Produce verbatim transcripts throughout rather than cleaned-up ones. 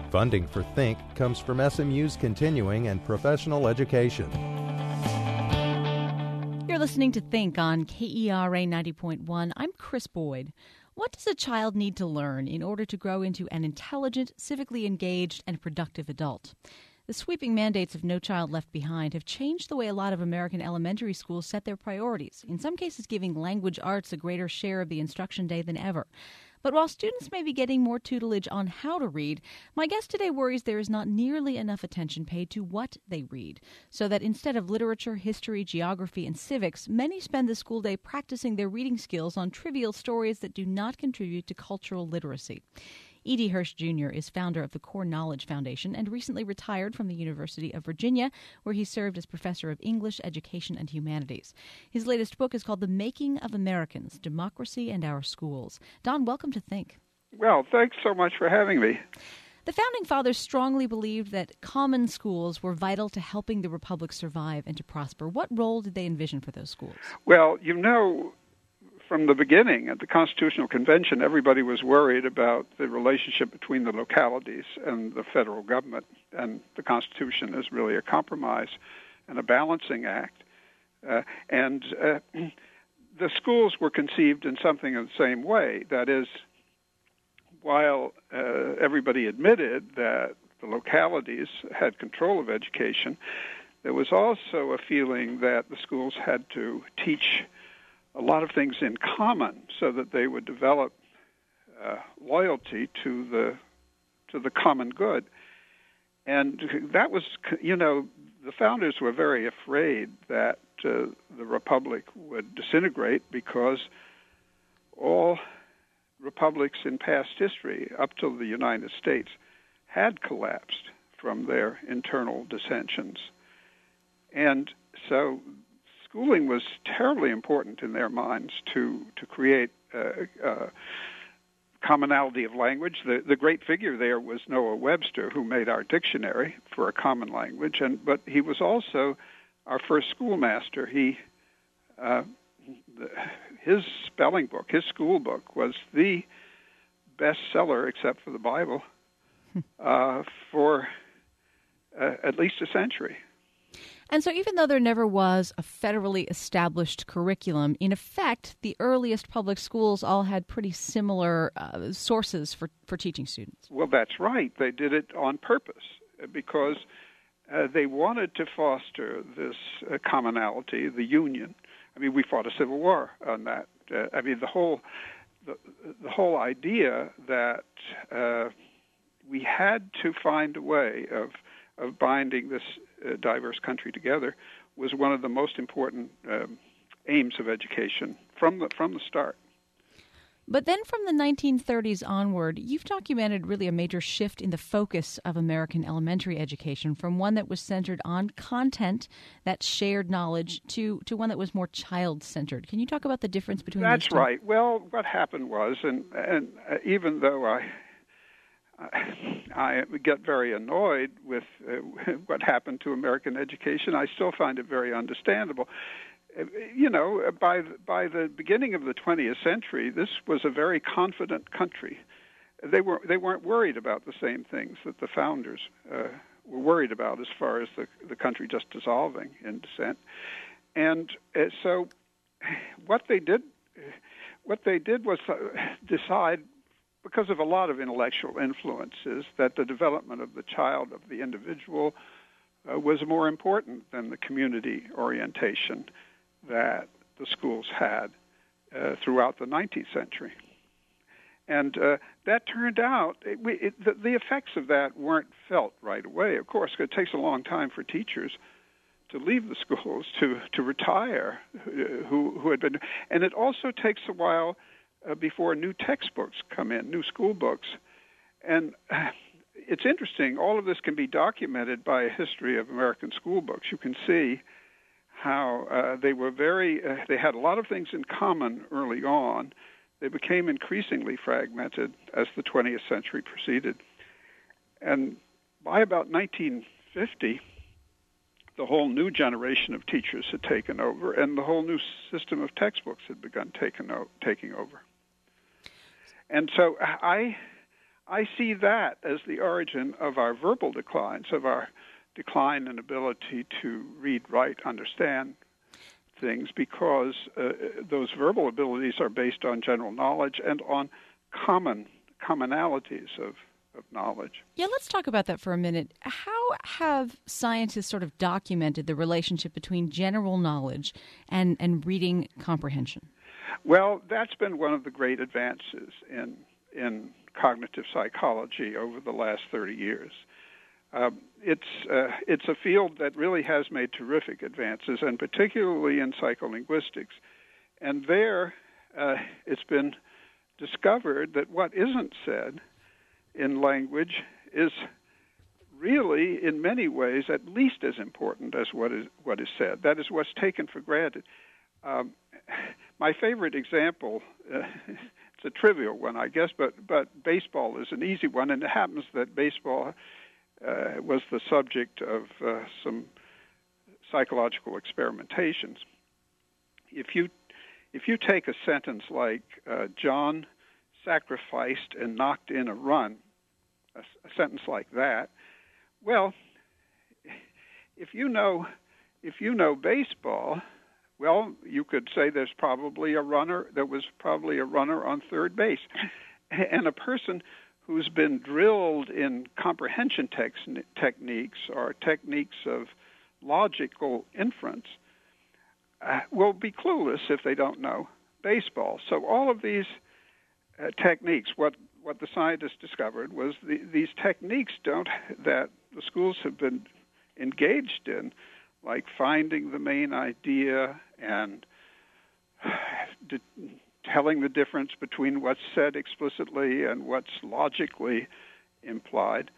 Funding for Think comes from S M U's continuing and professional education. You're listening to Think on K E R A ninety point one. I'm Chris Boyd. What does a child need to learn in order to grow into an intelligent, civically engaged, and productive adult? The sweeping mandates of No Child Left Behind have changed the way a lot of American elementary schools set their priorities, in some cases giving language arts a greater share of the instruction day than ever. But while students may be getting more tutelage on how to read, my guest today worries there is not nearly enough attention paid to what they read, so that instead of literature, history, geography, and civics, many spend the school day practicing their reading skills on trivial stories that do not contribute to cultural literacy. E D. Hirsch Junior is founder of the Core Knowledge Foundation and recently retired from the University of Virginia, where he served as professor of English, Education, and Humanities. His latest book is called The Making of Americans, Democracy and Our Schools. Don, welcome to Think. Well, thanks so much for having me. The Founding Fathers strongly believed that common schools were vital to helping the Republic survive and to prosper. What role did they envision for those schools? Well, you know, from the beginning, at the Constitutional Convention, everybody was worried about the relationship between the localities and the federal government. And the Constitution is really a compromise and a balancing act. Uh, and uh, the schools were conceived in something of the same way. That is, while uh, everybody admitted that the localities had control of education, there was also a feeling that the schools had to teach a lot of things in common so that they would develop uh, loyalty to the to the common good. And that was, you know, the founders were very afraid that uh, the Republic would disintegrate because all republics in past history, up till the United States, had collapsed from their internal dissensions. And so schooling was terribly important in their minds to to create a, a commonality of language. The, the great figure there was Noah Webster, who made our dictionary for a common language, and but he was also our first schoolmaster. He uh, the, his spelling book, his school book, was the bestseller, except for the Bible, uh, for uh, at least a century. And so even though there never was a federally established curriculum, in effect, the earliest public schools all had pretty similar uh, sources for, for teaching students. Well, that's right. They did it on purpose because uh, they wanted to foster this uh, commonality, the union. I mean, we fought a civil war on that. Uh, I mean, the whole the, the whole idea that uh, we had to find a way of of binding this uh, diverse country together was one of the most important um, aims of education from the from the start. But then from the nineteen thirties onward, you've documented really a major shift in the focus of American elementary education from one that was centered on content, that shared knowledge, to, to one that was more child-centered. Can you talk about the difference between That's those two? right. Well, what happened was, and, and uh, even though I I get very annoyed with uh, what happened to American education, I still find it very understandable. You know, by by the beginning of the twentieth century, this was a very confident country. They were they weren't worried about the same things that the founders uh, were worried about, as far as the the country just dissolving in dissent. And uh, so, what they did, what they did was uh, decide, because of a lot of intellectual influences, that the development of the child, of the individual, uh, was more important than the community orientation that the schools had uh, throughout the nineteenth century. And uh, that turned out, it, we, it, the, the effects of that weren't felt right away. Of course, it takes a long time for teachers to leave the schools, to, to retire, who, who had been, and it also takes a while Uh, before new textbooks come in, new school books. And uh, it's interesting, all of this can be documented by a history of American school books. You can see how uh, they were very, uh, they had a lot of things in common early on. They became increasingly fragmented as the twentieth century proceeded. And by about nineteen fifty, the whole new generation of teachers had taken over, and the whole new system of textbooks had begun taken o- taking over. And so I I see that as the origin of our verbal declines, of our decline in ability to read, write, understand things, because uh, those verbal abilities are based on general knowledge and on common commonalities of, of knowledge. Yeah, let's talk about that for a minute. How have scientists sort of documented the relationship between general knowledge and, and reading comprehension? Well, that's been one of the great advances in in cognitive psychology over the last thirty years. Um, it's uh, it's a field that really has made terrific advances, and particularly in psycholinguistics. And there, uh, it's been discovered that what isn't said in language is really, in many ways, at least as important as what is what is said. That is what's taken for granted. Um, my favorite example, uh, it's a trivial one, I guess, but, but baseball is an easy one, and it happens that baseball uh, was the subject of uh, some psychological experimentations. If you if you take a sentence like uh, John sacrificed and knocked in a run, a, a sentence like that, well, if you know if you know baseball, well, you could say there's probably a runner, there was probably a runner on third base. And a person who's been drilled in comprehension tex- techniques or techniques of logical inference uh, will be clueless if they don't know baseball. So all of these uh, techniques, what, what the scientists discovered was the, these techniques don't that the schools have been engaged in, like finding the main idea and de- telling the difference between what's said explicitly and what's logically implied,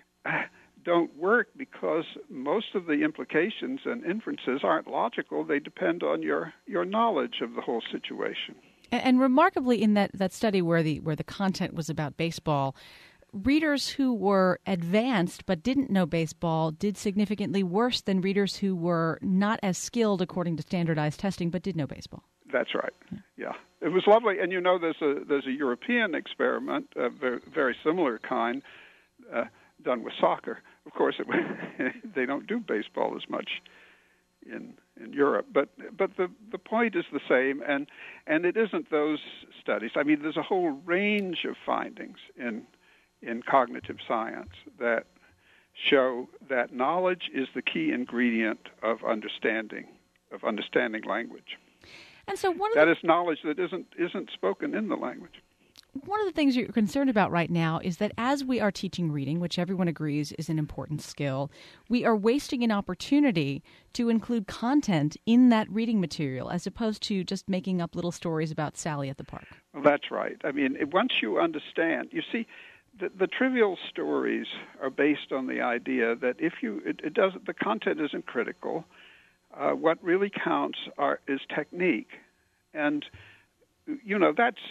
don't work because most of the implications and inferences aren't logical. They depend on your, your knowledge of the whole situation. And, and remarkably, in that, that study where the where the content was about baseball, readers who were advanced but didn't know baseball did significantly worse than readers who were not as skilled according to standardized testing but did know baseball. That's right. Yeah, yeah. It was lovely. And you know, there's a there's a European experiment, a very, very similar kind, uh, done with soccer. Of course, it, they don't do baseball as much in in Europe, but but the the point is the same, and and it isn't those studies. I mean, there's a whole range of findings in in cognitive science that show that knowledge is the key ingredient of understanding of understanding language. And so one of that the, is knowledge that isn't isn't spoken in the language. One of the things you're concerned about right now is that as we are teaching reading, which everyone agrees is an important skill, we are wasting an opportunity to include content in that reading material as opposed to just making up little stories about Sally at the park. Well, that's right. I mean, once you understand, you see, The, the trivial stories are based on the idea that if you, it, it doesn't, the content isn't critical. Uh, what really counts are is technique, and you know that's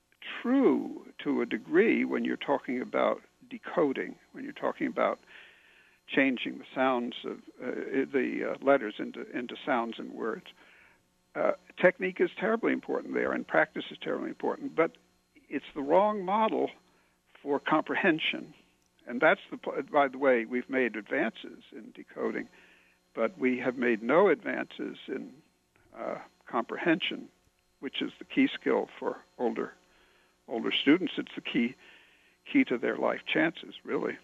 true to a degree when you're talking about decoding, when you're talking about changing the sounds of uh, the uh, letters into into sounds and words. Uh, technique is terribly important there, and practice is terribly important, but it's the wrong model for comprehension. And that's the, by the way, we've made advances in decoding, but we have made no advances in uh, comprehension, which is the key skill for older older students. It's the key key to their life chances, really.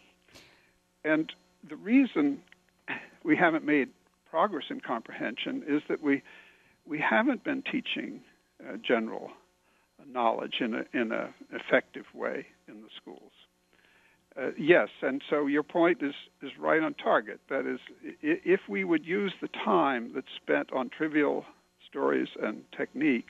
And the reason we haven't made progress in comprehension is that we we haven't been teaching uh, general knowledge in a in a effective way in the schools. Uh, yes, and so your point is, is right on target. That is, if we would use the time that's spent on trivial stories and technique,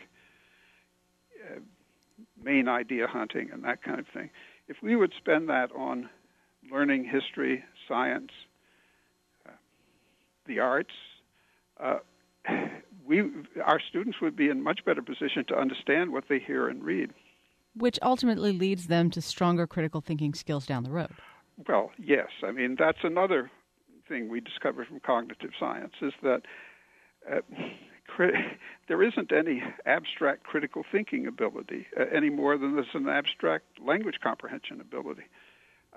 uh, main idea hunting and that kind of thing, if we would spend that on learning history, science, uh, the arts, uh, we our students would be in much better position to understand what they hear and read. Which ultimately leads them to stronger critical thinking skills down the road. Well, yes. I mean, that's another thing we discovered from cognitive science, is that uh, cri- there isn't any abstract critical thinking ability uh, any more than there's an abstract language comprehension ability.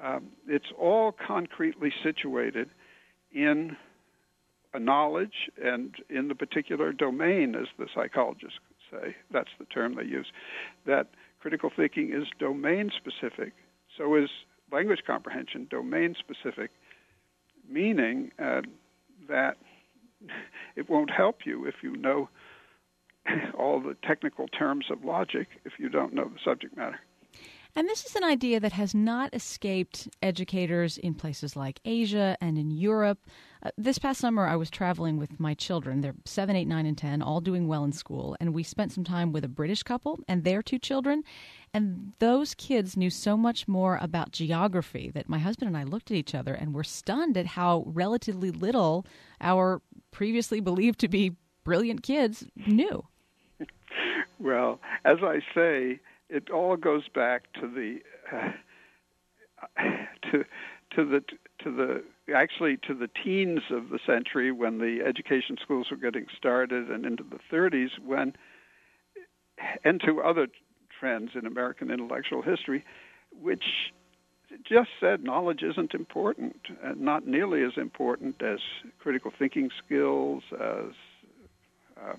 Um, it's all concretely situated in a knowledge and in the particular domain, as the psychologists say. That's the term they use. That critical thinking is domain-specific. So is language comprehension domain-specific, meaning uh, that it won't help you if you know all the technical terms of logic if you don't know the subject matter. And this is an idea that has not escaped educators in places like Asia and in Europe. Uh, this past summer, I was traveling with my children. They're seven, eight, nine, and ten, all doing well in school. And we spent some time with a British couple and their two children. And those kids knew so much more about geography that my husband and I looked at each other and were stunned at how relatively little our previously believed to be brilliant kids knew. Well, as I say, it all goes back to the uh, to to the to the actually to the teens of the century when the education schools were getting started, and into the thirties when, and to other trends in American intellectual history, which just said knowledge isn't important, and not nearly as important as critical thinking skills, as um,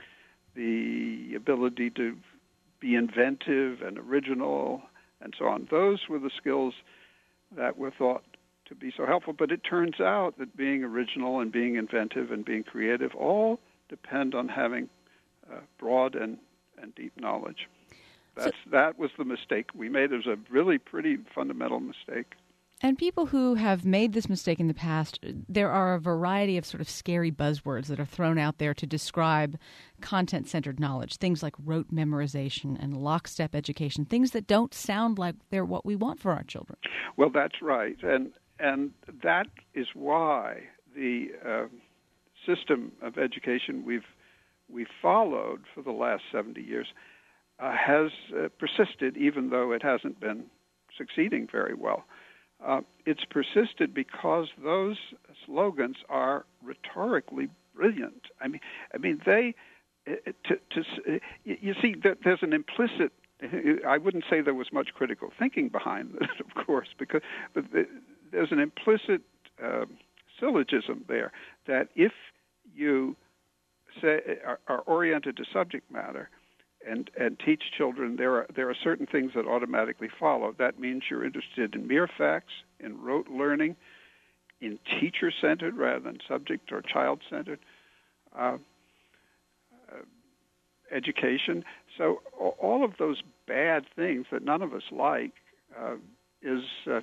the ability to be inventive and original, and so on. Those were the skills that were thought to be so helpful. But it turns out that being original and being inventive and being creative all depend on having uh, broad and, and deep knowledge. That's, so, that was the mistake we made. It was a really pretty fundamental mistake. And people who have made this mistake in the past, there are a variety of sort of scary buzzwords that are thrown out there to describe content-centered knowledge, things like rote memorization and lockstep education, things that don't sound like they're what we want for our children. Well, that's right. And and that is why the uh, system of education we've we've followed for the last seventy years uh, has uh, persisted, even though it hasn't been succeeding very well. Uh, it's persisted because those slogans are rhetorically brilliant. I mean, I mean, they. To, to you see, there's an implicit. I wouldn't say there was much critical thinking behind it, of course, because but there's an implicit uh, syllogism there that if you say are, are oriented to subject matter and and teach children, there are there are certain things that automatically follow. That means you're interested in mere facts, in rote learning, in teacher-centered rather than subject or child-centered uh, uh, education. So all of those bad things that none of us like uh, is uh,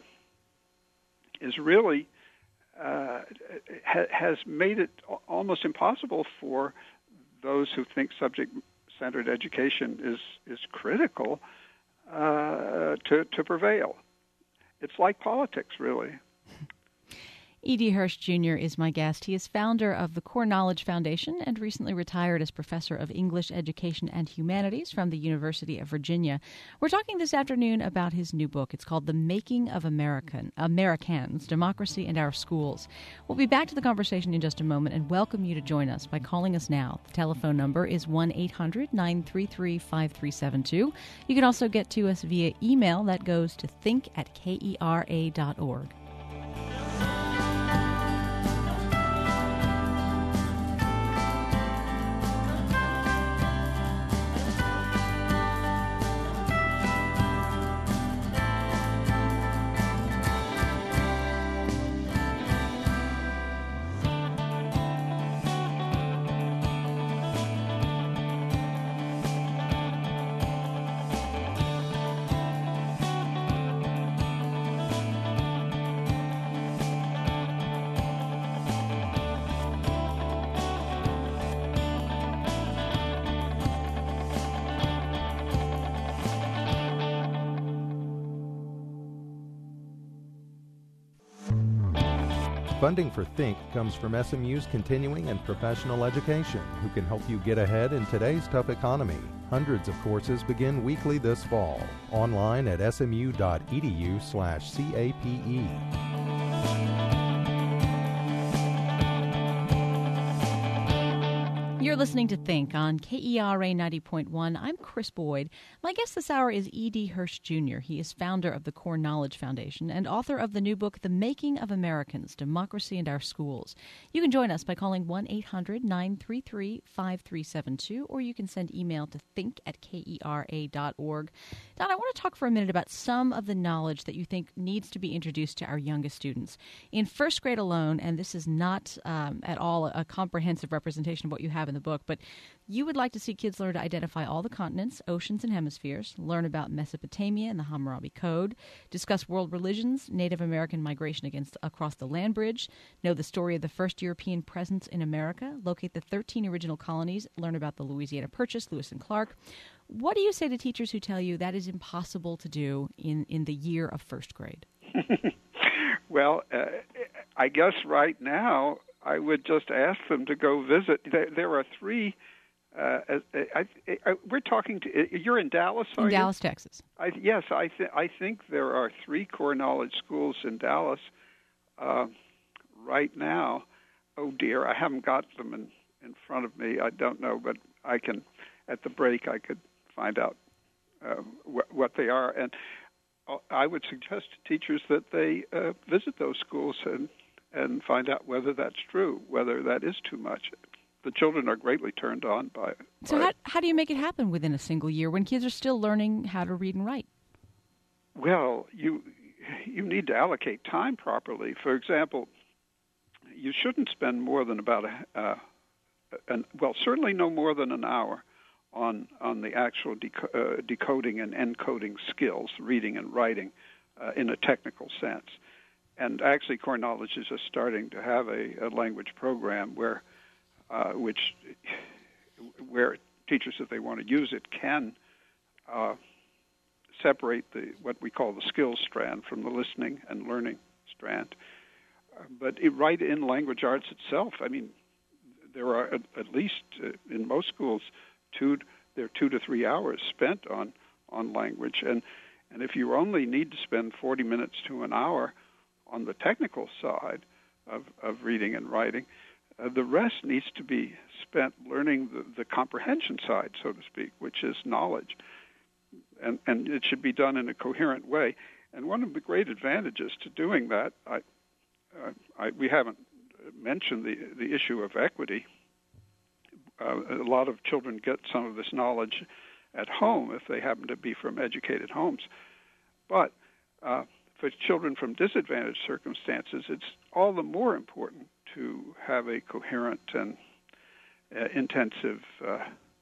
is really uh, ha- has made it almost impossible for those who think subject-centered education is is critical uh, to to prevail. It's like politics, really. E D. Hirsch Junior is my guest. He is founder of the Core Knowledge Foundation and recently retired as professor of English Education and Humanities from the University of Virginia. We're talking this afternoon about his new book. It's called The Making of American Americans, Democracy and Our Schools. We'll be back to the conversation in just a moment and welcome you to join us by calling us now. The telephone number is one eight hundred nine three three five three seven two. You can also get to us via email that goes to think at kera dot org. Funding for Think comes from S M U's continuing and professional education, who can help you get ahead in today's tough economy. Hundreds of courses begin weekly this fall. Online at smu.edu slash CAPE. You're listening to Think on K E R A ninety point one. I'm Chris Boyd. My guest this hour is E D. Hirsch Junior He is founder of the Core Knowledge Foundation and author of the new book, The Making of Americans, Democracy and Our Schools. You can join us by calling one eight hundred nine three three five three seven two, or you can send email to think at kera dot org. Don, I want to talk for a minute about some of the knowledge that you think needs to be introduced to our youngest students. In first grade alone, and this is not um, at all a comprehensive representation of what you have in the book, but you would like to see kids learn to identify all the continents, oceans, and hemispheres, learn about Mesopotamia and the Hammurabi Code, discuss world religions, Native American migration against across the land bridge, know the story of the first European presence in America, locate the thirteen original colonies, learn about the Louisiana Purchase, Lewis and Clark. What do you say to teachers who tell you that is impossible to do in, in the year of first grade? Well, uh, I guess right now I would just ask them to go visit. There, there are three. Uh, I, I, I, we're talking to. You're in Dallas, are in you? Dallas, Texas. I, yes, I, th- I think there are three core knowledge schools in Dallas uh, right now. Oh dear, I haven't got them in, in front of me. I don't know, but I can. At the break, I could find out uh, wh- what they are, and I would suggest to teachers that they uh, visit those schools and. and find out whether that's true, whether that is too much. The children are greatly turned on by it. So how, how do you make it happen within a single year when kids are still learning how to read and write? Well, you you need to allocate time properly. For example, you shouldn't spend more than about, a, uh, an, well, certainly no more than an hour on, on the actual deco- uh, decoding and encoding skills, reading and writing, uh, in a technical sense. And actually, Core Knowledge is just starting to have a, a language program where, uh, which, where teachers, if they want to use it, can uh, separate the what we call the skills strand from the listening and learning strand. Uh, but it, right in language arts itself, I mean, there are at, at least uh, in most schools two there are two to three hours spent on on language, and and if you only need to spend forty minutes to an hour on the technical side of, of reading and writing, uh, the rest needs to be spent learning the, the comprehension side, so to speak, which is knowledge. And, and it should be done in a coherent way. And one of the great advantages to doing that, I, uh, I, we haven't mentioned the, the issue of equity. Uh, a lot of children get some of this knowledge at home if they happen to be from educated homes. But uh, for children from disadvantaged circumstances, it's all the more important to have a coherent and uh, intensive uh,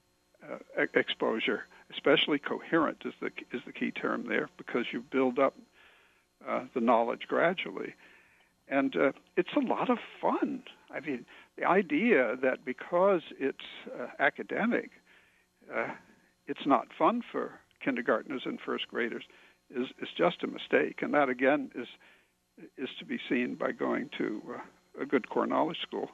uh, exposure. Especially coherent is the is the key term there, because you build up uh, the knowledge gradually, and uh, it's a lot of fun. I mean, the idea that because it's uh, academic, uh, it's not fun for kindergartners and first graders is, is just a mistake. And that, again, is is to be seen by going to uh, a good core knowledge school.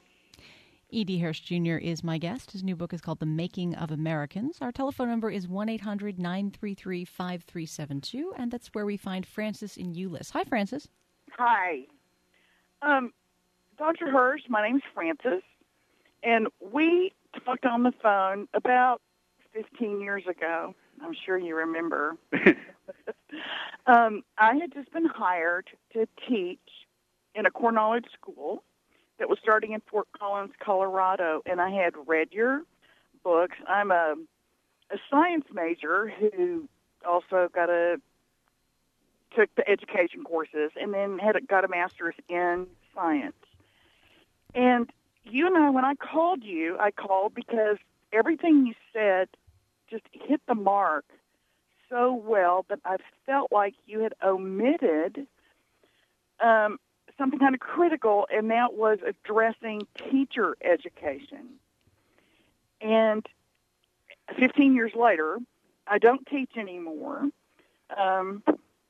E D. Hirsch Junior is my guest. His new book is called The Making of Americans. Our telephone number is one eight hundred nine three three five three seven two, and that's where we find Frances in Euless. Hi, Frances. Hi. Um, Doctor Hirsch, my name's Frances, and we talked on the phone about fifteen years ago. I'm sure you remember. um, I had just been hired to teach in a core knowledge school that was starting in Fort Collins, Colorado, and I had read your books. I'm a, a science major who also got a took the education courses and then had a, got a master's in science. And you and I, when I called you, I called because everything you said just hit the mark so well that I felt like you had omitted um, something kind of critical, and that was addressing teacher education. And fifteen years later, I don't teach anymore. Um,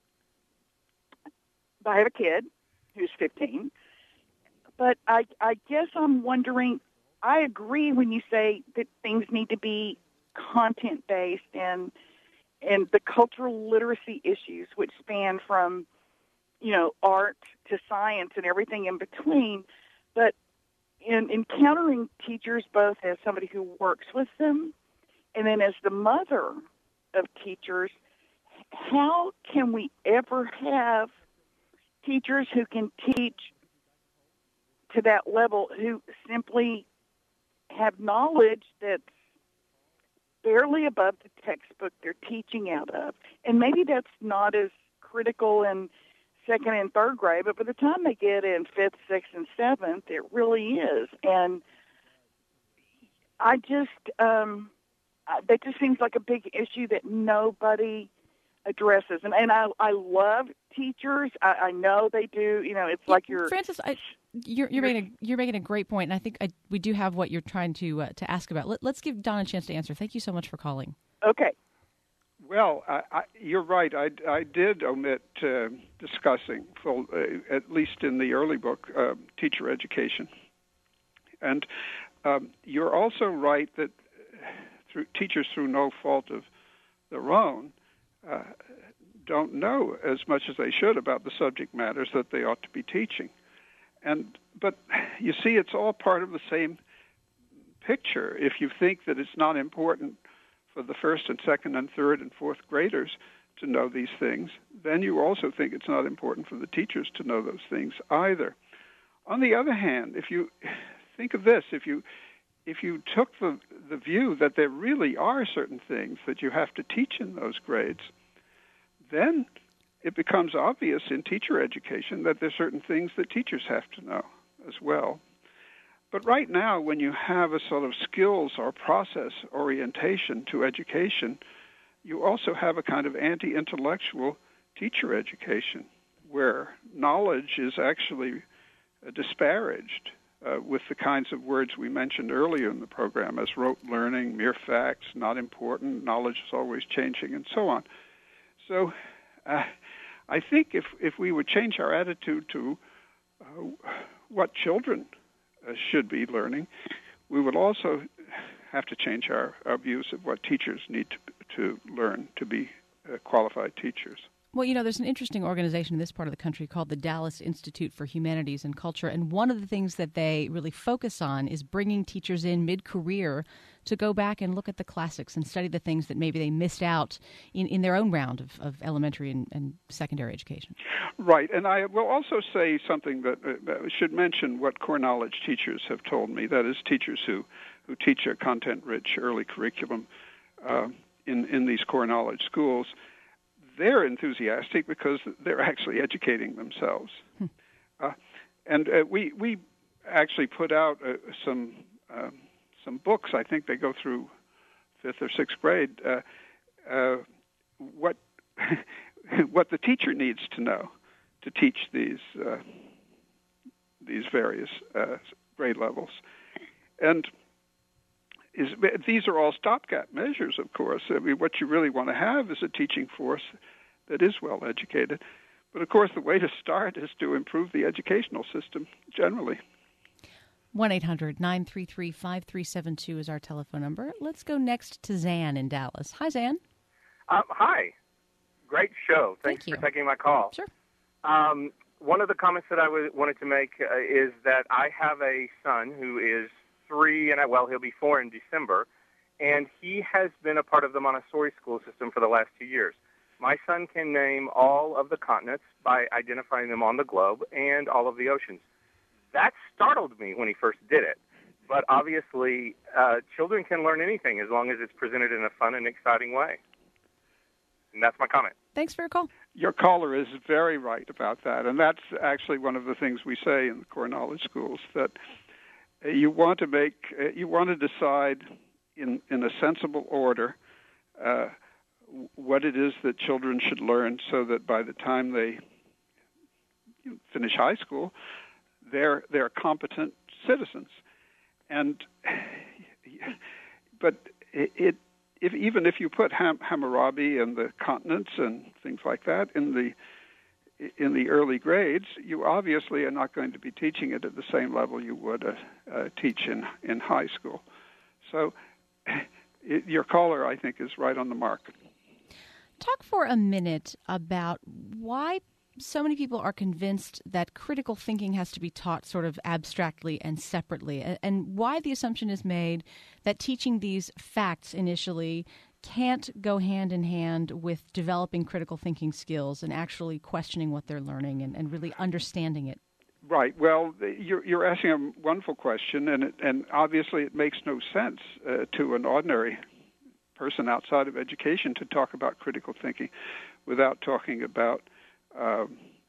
I have a kid who's fifteen. But I, I guess I'm wondering, I agree when you say that things need to be content-based and and the cultural literacy issues, which span from, you know, art to science and everything in between. But in encountering teachers both as somebody who works with them and then as the mother of teachers, how can we ever have teachers who can teach to that level, who simply have knowledge that's barely above the textbook they're teaching out of? And maybe that's not as critical in second and third grade, but by the time they get in fifth, sixth, and seventh, it really is. And I just, um, that just seems like a big issue that nobody addresses. And, and I, I love teachers. I, I know they do. You know, it's yeah, like you're... Frances, I, you're, you're, making a, you're making a great point, and I think I, we do have what you're trying to uh, to ask about. Let, let's give Don a chance to answer. Thank you so much for calling. Okay. Well, I, I, you're right. I, I did omit uh, discussing, full, uh, at least in the early book, uh, teacher education. And um, you're also right that through, teachers, through no fault of their own, uh, don't know as much as they should about the subject matters that they ought to be teaching. And but you see, it's all part of the same picture. If you think that it's not important for the first and second and third and fourth graders to know these things, then you also think it's not important for the teachers to know those things either. On the other hand, if you think of this, if you if you took the, the view that there really are certain things that you have to teach in those grades, then it becomes obvious in teacher education that there's certain things that teachers have to know as well. But right now, when you have a sort of skills or process orientation to education, you also have a kind of anti-intellectual teacher education where knowledge is actually uh, disparaged uh, with the kinds of words we mentioned earlier in the program as rote learning, mere facts, not important, knowledge is always changing, and so on. So uh, I think if, if we would change our attitude to uh, what children uh, should be learning, we would also have to change our, our views of what teachers need to, to learn to be uh, qualified teachers. Well, you know, there's an interesting organization in this part of the country called the Dallas Institute for Humanities and Culture, and one of the things that they really focus on is bringing teachers in mid-career to go back and look at the classics and study the things that maybe they missed out in, in their own round of, of elementary and, and secondary education. Right, and I will also say something that uh, should mention what core knowledge teachers have told me, that is teachers who, who teach a content-rich early curriculum uh, in, in these core knowledge schools. They're enthusiastic because they're actually educating themselves. Hmm. Uh, and uh, we we actually put out uh, some uh, some books. I think they go through fifth or sixth grade. Uh, uh, what what the teacher needs to know to teach these uh, these various uh, grade levels, and is these are all stopgap measures, of course. I mean, what you really want to have is a teaching force that is well educated. But, of course, the way to start is to improve the educational system generally. one eight hundred nine three three five three seven two is our telephone number. Let's go next to Zan in Dallas. Hi, Zan. Um, hi. Great show. Thanks Thank for taking my call. Sure. Um, one of the comments that I w- wanted to make uh, is that I have a son who is three, and I, well, he'll be four in December, and he has been a part of the Montessori school system for the last two years. My son can name all of the continents by identifying them on the globe and all of the oceans. That startled me when he first did it. But obviously, uh, children can learn anything as long as it's presented in a fun and exciting way. And that's my comment. Thanks for your call. Your caller is very right about that, and that's actually one of the things we say in the core knowledge schools, that you want to make, you want to decide in, in a sensible order uh, what it is that children should learn so that by the time they finish high school, they're they're competent citizens. And but it, it if even if you put Ham, Hammurabi and the continents and things like that in the in the early grades, you obviously are not going to be teaching it at the same level you would uh, uh, teach in, in high school. So it, your caller, I think, is right on the mark. Talk for a minute about why so many people are convinced that critical thinking has to be taught sort of abstractly and separately, and why the assumption is made that teaching these facts initially can't go hand in hand with developing critical thinking skills and actually questioning what they're learning and, and really understanding it. Right. Well, you're, you're asking a wonderful question, and it, and obviously it makes no sense uh, to an ordinary person outside of education to talk about critical thinking without talking about uh,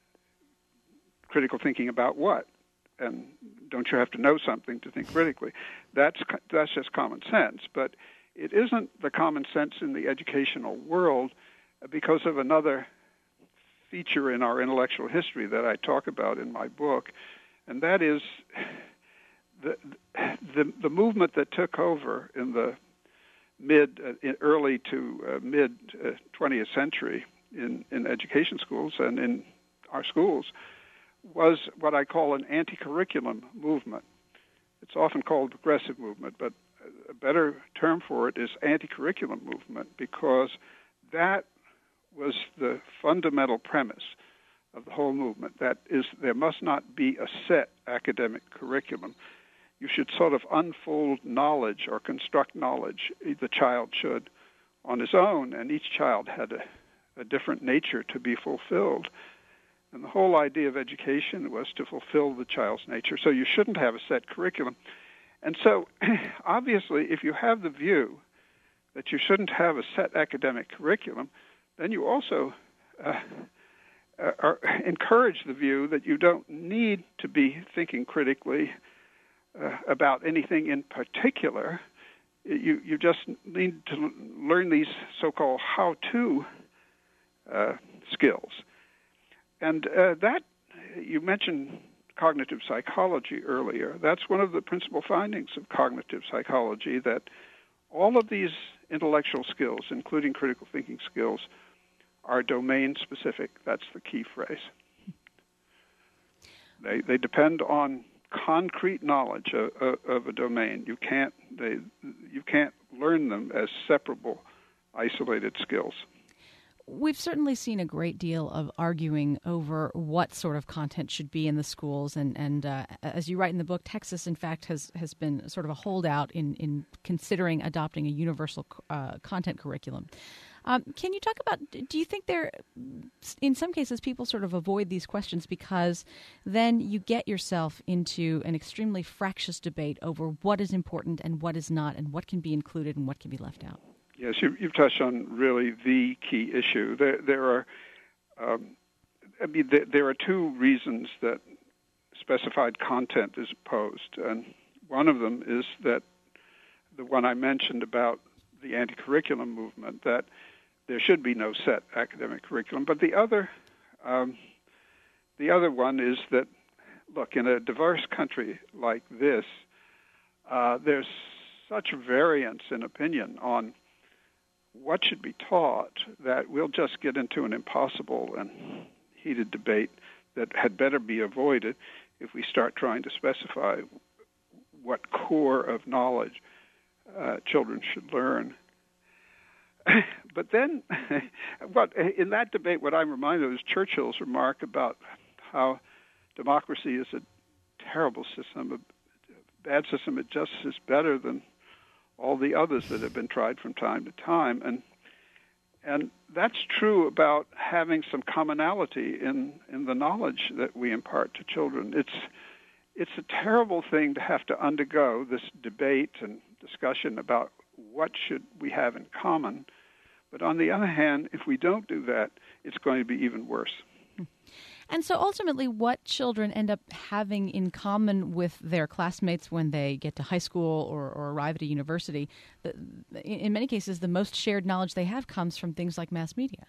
critical thinking about what? And don't you have to know something to think critically? That's that's just common sense, but it isn't the common sense in the educational world because of another feature in our intellectual history that I talk about in my book, and that is the the, the movement that took over in the mid, uh, early to uh, mid uh, twentieth century in, in education schools and in our schools was what I call an anti-curriculum movement. It's often called progressive movement, but a better term for it is anti-curriculum movement because that was the fundamental premise of the whole movement. That is, there must not be a set academic curriculum. You should sort of unfold knowledge or construct knowledge. The child should on his own, and each child had a, a different nature to be fulfilled. And the whole idea of education was to fulfill the child's nature. So you shouldn't have a set curriculum. And so, obviously, if you have the view that you shouldn't have a set academic curriculum, then you also uh, are, encourage the view that you don't need to be thinking critically uh, about anything in particular. You you just need to learn these so-called how-to uh, skills. And uh, that, you mentioned cognitive psychology earlier. That's one of the principal findings of cognitive psychology, that all of these intellectual skills, including critical thinking skills, are domain-specific. That's the key phrase. They they depend on concrete knowledge of, of, of a domain. You can't they you can't learn them as separable, isolated skills. We've certainly seen a great deal of arguing over what sort of content should be in the schools, and, and uh, as you write in the book, Texas, in fact, has, has been sort of a holdout in, in considering adopting a universal uh, content curriculum. Um, can you talk about, do you think there, in some cases, people sort of avoid these questions because then you get yourself into an extremely fractious debate over what is important and what is not, and what can be included and what can be left out? Yes, you, you've touched on really the key issue. There, there are, um, I mean, there, there are two reasons that specified content is opposed, and one of them is that the one I mentioned about the anti-curriculum movement, that there should be no set academic curriculum. But the other, um, the other one is that, look, in a diverse country like this, uh, there's such variance in opinion on what should be taught that we'll just get into an impossible and heated debate that had better be avoided if we start trying to specify what core of knowledge uh, children should learn. But then, what in that debate, what I'm reminded of is Churchill's remark about how democracy is a terrible system, a bad system. It just is better than all the others that have been tried from time to time. And and that's true about having some commonality in, in the knowledge that we impart to children. It's it's a terrible thing to have to undergo this debate and discussion about what should we have in common. But on the other hand, if we don't do that, it's going to be even worse. And so ultimately, what children end up having in common with their classmates when they get to high school or, or arrive at a university, the, in many cases, the most shared knowledge they have comes from things like mass media.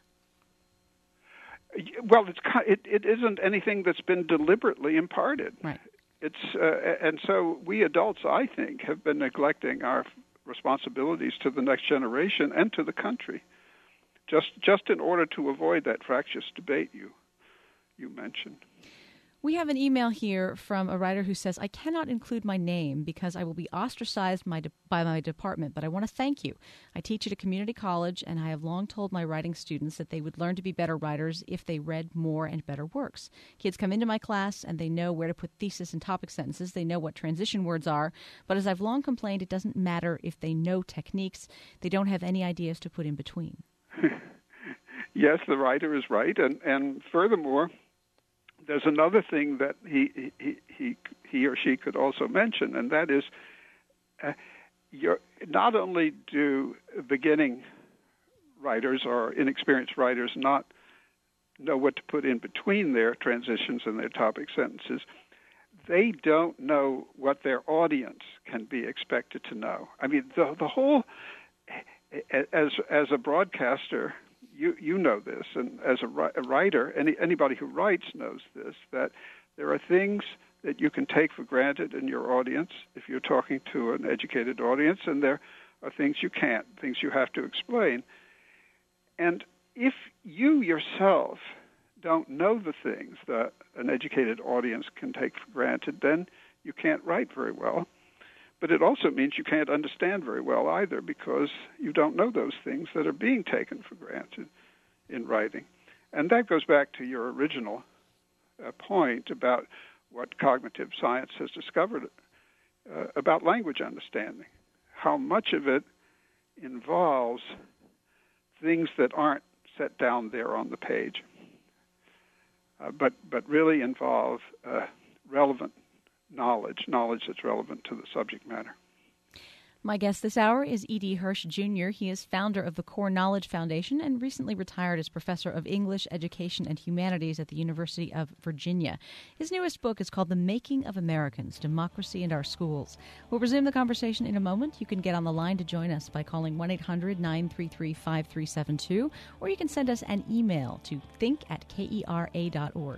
Well, it's it, it isn't anything that's been deliberately imparted. Right. It's uh, and so we adults, I think, have been neglecting our responsibilities to the next generation and to the country, just just in order to avoid that fractious debate you you mentioned. We have an email here from a writer who says, I cannot include my name because I will be ostracized my de- by my department, but I want to thank you. I teach at a community college, and I have long told my writing students that they would learn to be better writers if they read more and better works. Kids come into my class, and they know where to put thesis and topic sentences. They know what transition words are, but as I've long complained, it doesn't matter if they know techniques. They don't have any ideas to put in between. Yes, the writer is right, and, and furthermore, there's another thing that he he he he or she could also mention, and that is, uh, you're, not only do beginning writers or inexperienced writers not know what to put in between their transitions and their topic sentences, they don't know what their audience can be expected to know. I mean, the the whole, as as a broadcaster, You you know this, and as a, a writer, any anybody who writes knows this, that there are things that you can take for granted in your audience if you're talking to an educated audience, and there are things you can't, things you have to explain. And if you yourself don't know the things that an educated audience can take for granted, then you can't write very well. But it also means you can't understand very well either, because you don't know those things that are being taken for granted in writing. And that goes back to your original uh, point about what cognitive science has discovered uh, about language understanding, how much of it involves things that aren't set down there on the page, uh, but, but really involve uh, relevant knowledge, knowledge that's relevant to the subject matter. My guest this hour is E D. Hirsch, Junior He is founder of the Core Knowledge Foundation and recently retired as professor of English, Education, and Humanities at the University of Virginia. His newest book is called The Making of Americans, Democracy and Our Schools. We'll resume the conversation in a moment. You can get on the line to join us by calling one eight hundred nine three three five three seven two, or you can send us an email to think at K E R A dot org.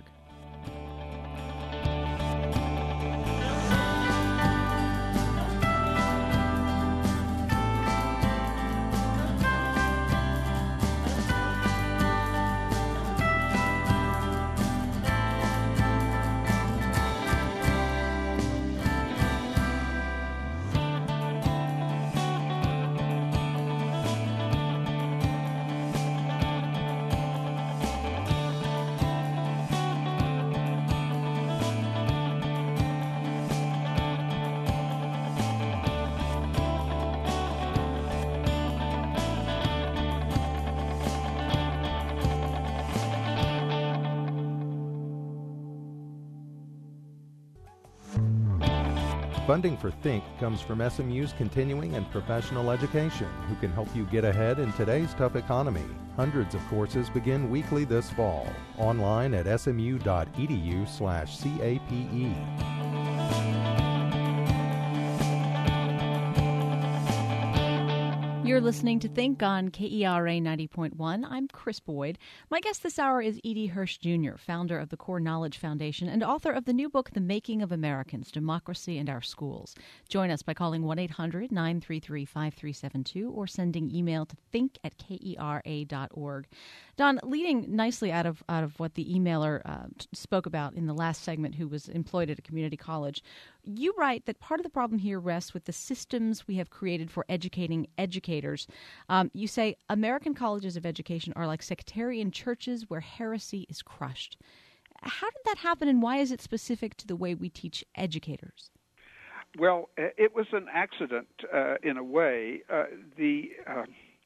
Funding for Think comes from S M U's continuing and professional education, who can help you get ahead in today's tough economy. Hundreds of courses begin weekly this fall. Online at smu.edu slash CAPE. You're listening to Think on K E R A ninety point one. I'm Chris Boyd. My guest this hour is E D. Hirsch, Junior, founder of the Core Knowledge Foundation and author of the new book, The Making of Americans, Democracy and Our Schools. Join us by calling one eight hundred nine three three five three seven two or sending email to think at K E R A dot org. Don, leading nicely out of out of what the emailer uh, spoke about in the last segment, who was employed at a community college, you write that part of the problem here rests with the systems we have created for educating educators. Um, you say American colleges of education are like sectarian churches where heresy is crushed. How did that happen, and why is it specific to the way we teach educators? Well, it was an accident uh, in a way. Uh, the uh,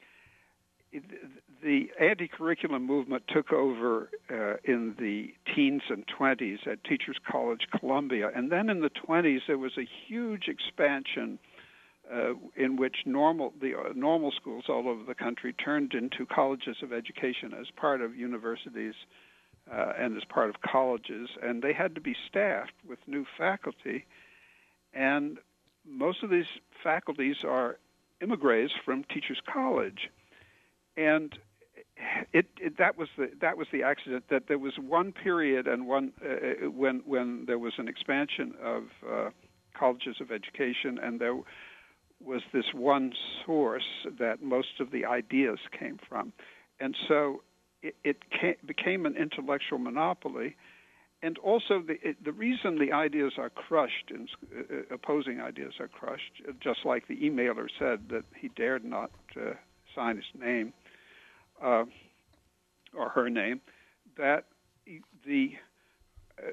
the anti-curriculum movement took over uh, in the teens and twenties at Teachers College Columbia, and then in the twenties there was a huge expansion uh, in which normal the uh, normal schools all over the country turned into colleges of education as part of universities uh, and as part of colleges, and they had to be staffed with new faculty, and most of these faculties are immigrants from Teachers College. And it, it, that was the that was the accident, that there was one period and one uh, when when there was an expansion of uh, colleges of education, and there was this one source that most of the ideas came from, and so it, it came, became an intellectual monopoly, and also the the reason the ideas are crushed, and uh, opposing ideas are crushed, just like the emailer said that he dared not uh, sign his name uh, or her name, that the uh,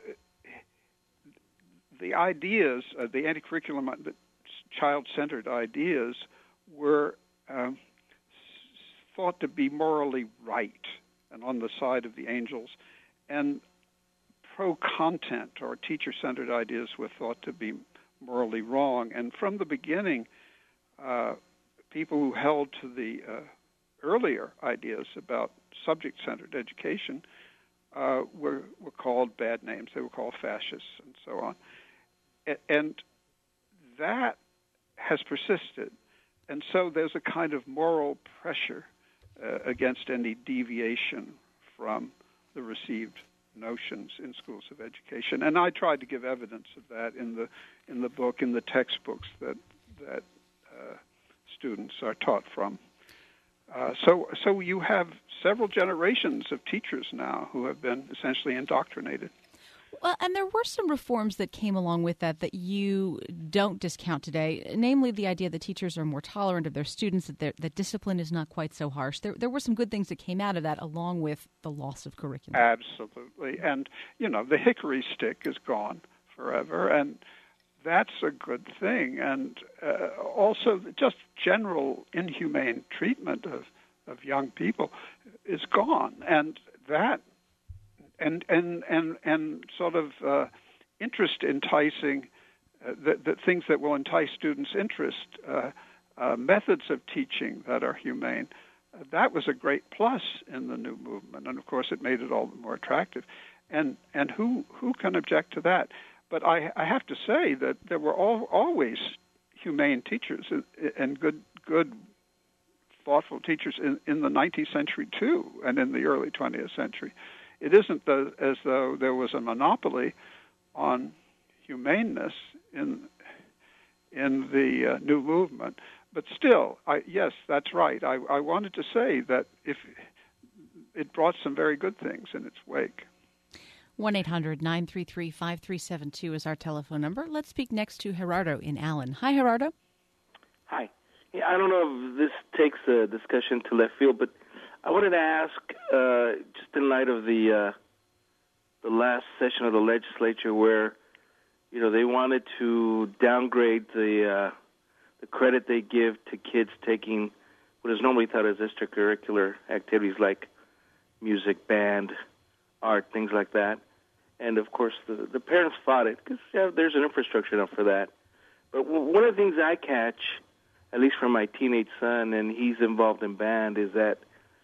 the ideas, uh, the anti-curriculum, the child-centered ideas, were um, thought to be morally right and on the side of the angels, and pro-content or teacher-centered ideas were thought to be morally wrong. And from the beginning, uh, people who held to the uh, earlier ideas about subject-centered education uh, were, were called bad names. They were called fascists and so on. And that has persisted. And so there's a kind of moral pressure uh, against any deviation from the received notions in schools of education. And I tried to give evidence of that in the in the book, in the textbooks that that uh, students are taught from. Uh, so so you have several generations of teachers now who have been essentially indoctrinated. Well, and there were some reforms that came along with that that you don't discount today, namely the idea that teachers are more tolerant of their students, that, that discipline is not quite so harsh. There, there were some good things that came out of that, along with the loss of curriculum. Absolutely. And, you know, the hickory stick is gone forever, and that's a good thing. And uh, also just general inhumane treatment of, of young people is gone. And that And and and and sort of uh, interest enticing, uh, the, the things that will entice students' interest, uh, uh, methods of teaching that are humane. Uh, that was a great plus in the new movement, and of course, it made it all the more attractive. And and who who can object to that? But I, I have to say that there were all, always humane teachers and, and good good thoughtful teachers in, in the nineteenth century too, and in the early twentieth century. It isn't the, as though there was a monopoly on humaneness in in the uh, new movement. But still, I, yes, that's right. I, I wanted to say that if it brought some very good things in its wake. one eight hundred nine three three five three seven two is our telephone number. Let's speak next to Gerardo in Allen. Hi, Gerardo. Hi. Yeah, I don't know if this takes a discussion to left field, but I wanted to ask, uh, just in light of the uh, the last session of the legislature, where you know they wanted to downgrade the uh, the credit they give to kids taking what is normally thought as extracurricular activities like music, band, art, things like that. And of course, the the parents fought it because yeah, there's an infrastructure enough for that. But w- one of the things I catch, at least from my teenage son, and he's involved in band, is that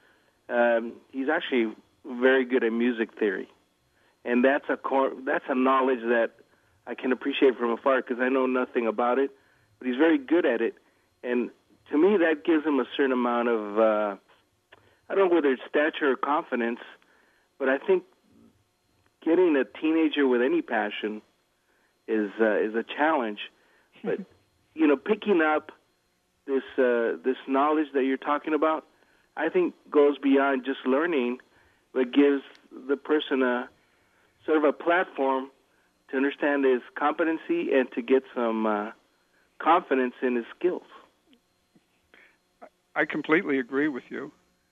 Um, he's actually very good at music theory, and that's a core, that's a knowledge that I can appreciate from afar because I know nothing about it, but he's very good at it, and to me that gives him a certain amount of uh, I don't know whether it's stature or confidence, but I think getting a teenager with any passion is uh, is a challenge. But you know, picking up this uh, this knowledge that you're talking about, I think goes beyond just learning, but gives the person a sort of a platform to understand his competency and to get some uh, confidence in his skills. I completely agree with you.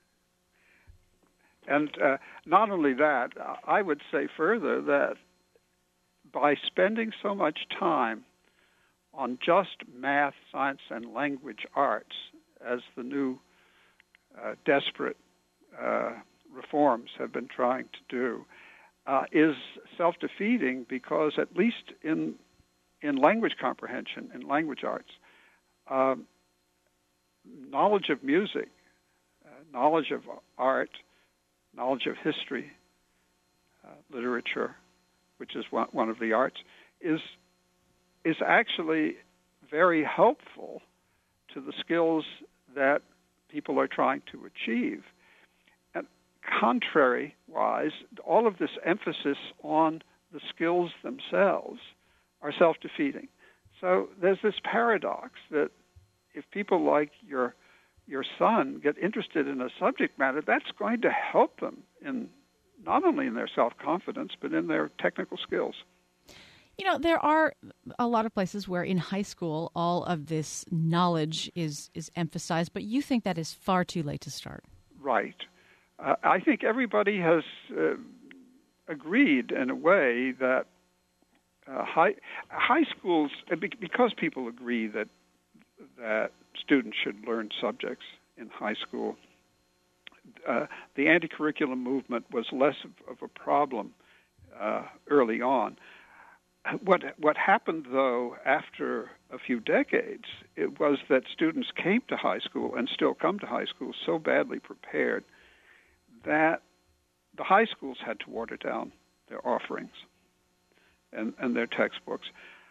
And uh, not only that, I would say further that by spending so much time on just math, science, and language arts as the new Uh, desperate uh, reforms have been trying to do, uh, is self-defeating because at least in in language comprehension, in language arts, uh, knowledge of music, uh, knowledge of art, knowledge of history, uh, literature, which is one, one of the arts, is is actually very helpful to the skills that people are trying to achieve. And contrary-wise, all of this emphasis on the skills themselves are self-defeating. So there's this paradox that if people like your your son get interested in a subject matter, that's going to help them in not only in their self-confidence, but in their technical skills. You know, there are a lot of places where in high school all of this knowledge is, is emphasized, but you think that is far too late to start. Right. Uh, I think everybody has uh, agreed in a way that uh, high high schools, because people agree that that students should learn subjects in high school, uh, the anti-curriculum movement was less of, of a problem uh, early on. What what happened, though, after a few decades, it was that students came to high school and still come to high school so badly prepared that the high schools had to water down their offerings and, and their textbooks.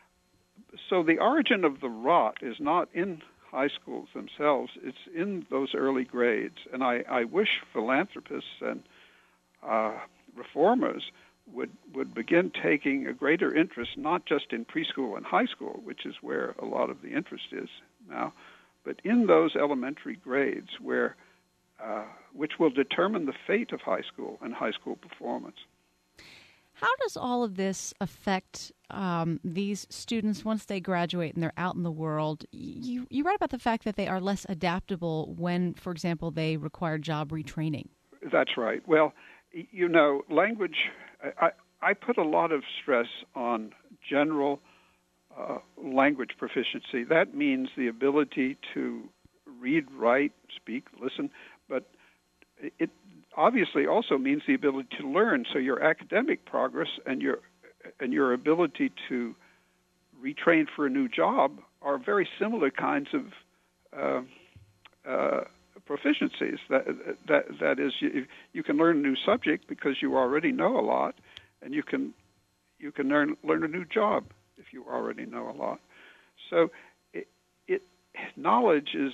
So the origin of the rot is not in high schools themselves, it's in those early grades. And I, I wish philanthropists and uh, reformers would would begin taking a greater interest, not just in preschool and high school, which is where a lot of the interest is now, but in those elementary grades where uh, which will determine the fate of high school and high school performance. How does all of this affect um, these students once they graduate and they're out in the world? You, you write about the fact that they are less adaptable when, for example, they require job retraining. That's right. Well, you know, language, I, I put a lot of stress on general uh, language proficiency. That means the ability to read, write, speak, listen, but it obviously also means the ability to learn. So your academic progress and your and your ability to retrain for a new job are very similar kinds of uh, uh, proficiencies. That that that is, you, you can learn a new subject because you already know a lot, and you can you can learn learn a new job if you already know a lot. So it, it knowledge is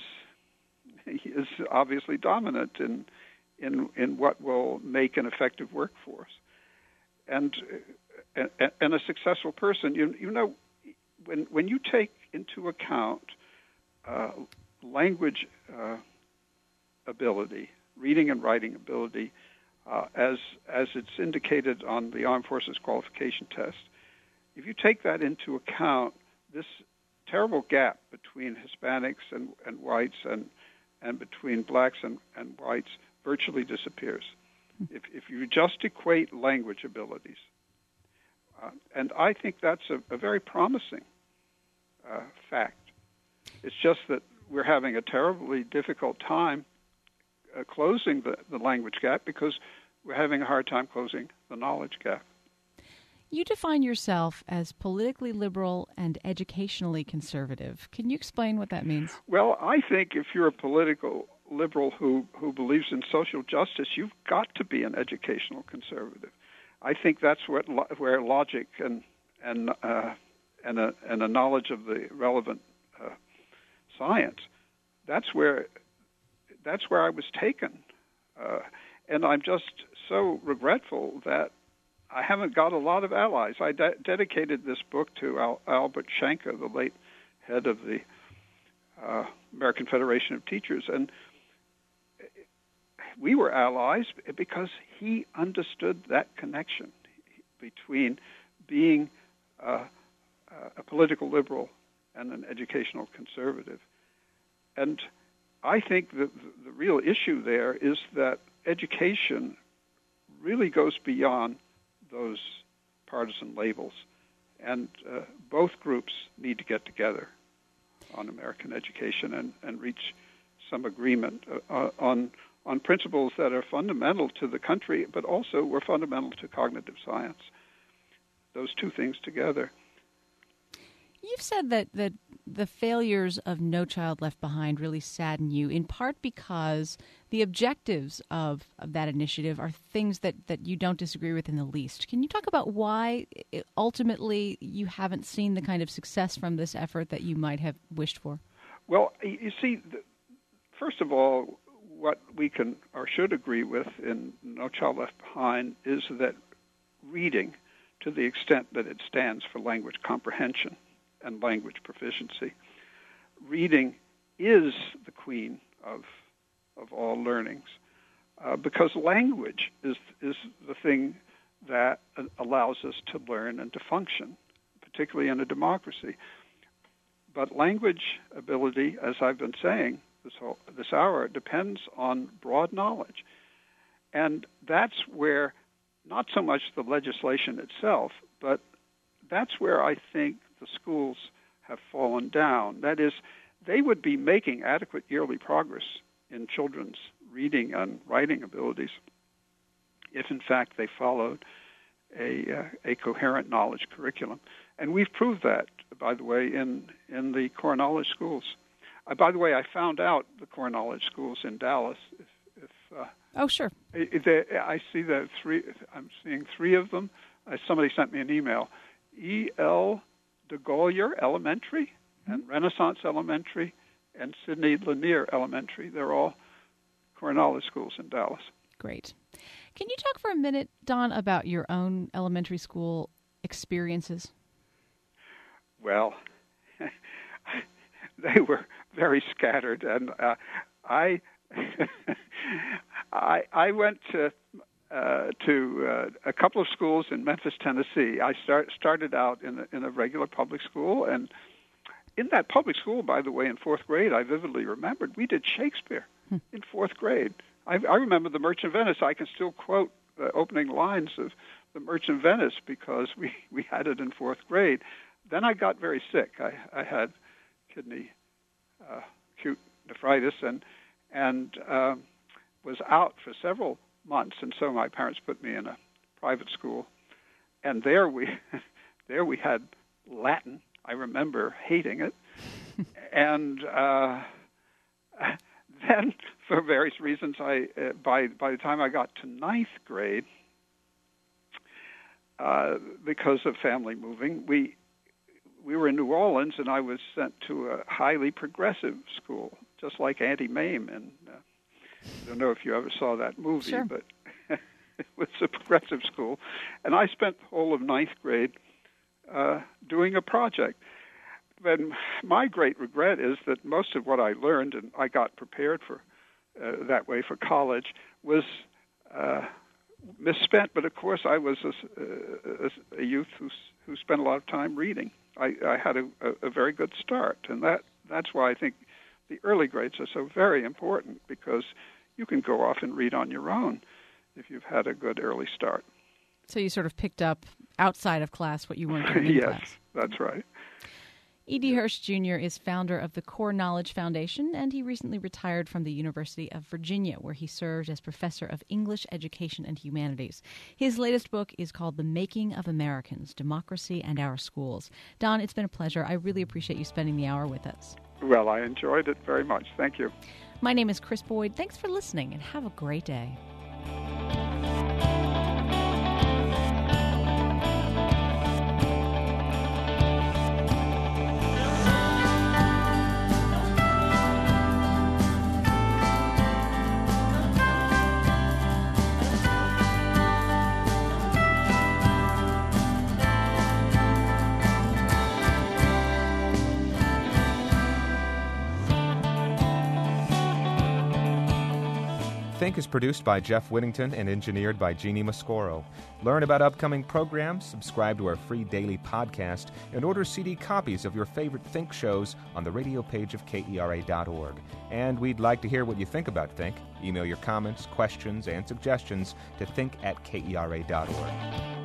is obviously dominant in in in what will make an effective workforce, and and, and a successful person. You you know, when when you take into account uh, language uh, ability, reading and writing ability, uh, as as it's indicated on the Armed Forces Qualification Test, if you take that into account, this terrible gap between Hispanics and, and whites and and between blacks and, and whites virtually disappears if, if you just equate language abilities. Uh, and I think that's a, a very promising uh, fact. It's just that we're having a terribly difficult time uh, closing the, the language gap because we're having a hard time closing the knowledge gap. You define yourself as politically liberal and educationally conservative. Can you explain what that means? Well, I think if you're a political liberal who, who believes in social justice, you've got to be an educational conservative. I think that's what where logic and and uh, and a and a knowledge of the relevant uh, science, that's where that's where I was taken, uh, and I'm just so regretful that I haven't got a lot of allies. I de- dedicated this book to Al- Albert Shanker, the late head of the uh, American Federation of Teachers, and we were allies because he understood that connection between being uh, a political liberal and an educational conservative. And I think that the real issue there is that education really goes beyond those partisan labels, and uh, both groups need to get together on American education and, and reach some agreement uh, on on principles that are fundamental to the country, but also were fundamental to cognitive science. Those two things together. You've said that, that the failures of No Child Left Behind really sadden you, in part because the objectives of, of that initiative are things that, that you don't disagree with in the least. Can you talk about why ultimately you haven't seen the kind of success from this effort that you might have wished for? Well, you see, first of all, what we can or should agree with in No Child Left Behind is that reading, to the extent that it stands for language comprehension and language proficiency, reading is the queen of of all learnings. uh, because language is is the thing that allows us to learn and to function, particularly in a democracy. But language ability, as I've been saying this whole, this hour, depends on broad knowledge. And that's where not so much the legislation itself, but that's where I think the schools have fallen down. That is, they would be making adequate yearly progress in children's reading and writing abilities if, in fact, they followed a, uh, a coherent knowledge curriculum. And we've proved that, by the way, in, in the core knowledge schools. Uh, by the way, I found out the core knowledge schools in Dallas. If, if, uh, oh, sure. They, I see that three. I'm seeing three of them. Uh, somebody sent me an email. E L DeGolyer Elementary mm-hmm. and Renaissance Elementary and Sidney Lanier Elementary. They're all core knowledge schools in Dallas. Great. Can you talk for a minute, Don, about your own elementary school experiences? Well, they were very scattered, and uh, I, I, I went to uh, to uh, a couple of schools in Memphis, Tennessee. I start, started out in a, in a regular public school, and in that public school, by the way, in fourth grade, I vividly remembered we did Shakespeare hmm. in fourth grade. I, I remember The Merchant of Venice. I can still quote the opening lines of The Merchant of Venice because we, we had it in fourth grade. Then I got very sick. I, I had kidney uh, acute nephritis and and um, was out for several months. And so my parents put me in a private school, and there we there we had Latin. I remember hating it, and uh, then for various reasons, I uh, by by the time I got to ninth grade, uh, because of family moving, we. We were in New Orleans, and I was sent to a highly progressive school, just like Auntie Mame. And uh, I don't know if you ever saw that movie, sure. but it was a progressive school. And I spent the whole of ninth grade uh, doing a project. And my great regret is that most of what I learned, and I got prepared for uh, that way for college, was uh, misspent. But, of course, I was a, a, a youth who, who spent a lot of time reading. I, I had a, a, a very good start, and that, that's why I think the early grades are so very important, because you can go off and read on your own if you've had a good early start. So you sort of picked up outside of class what you weren't doing in yes, class. Yes, that's right. E D. Hirsch Junior is founder of the Core Knowledge Foundation, and he recently retired from the University of Virginia, where he served as professor of English Education and Humanities. His latest book is called The Making of Americans, Democracy and Our Schools. Don, it's been a pleasure. I really appreciate you spending the hour with us. Well, I enjoyed it very much. Thank you. My name is Chris Boyd. Thanks for listening, and have a great day. Think is produced by Jeff Whittington and engineered by Jeannie Mascoro. Learn about upcoming programs, subscribe to our free daily podcast, and order C D copies of your favorite Think shows on the radio page of K E R A dot org. And we'd like to hear what you think about Think. Email your comments, questions, and suggestions to think at K E R A dot org.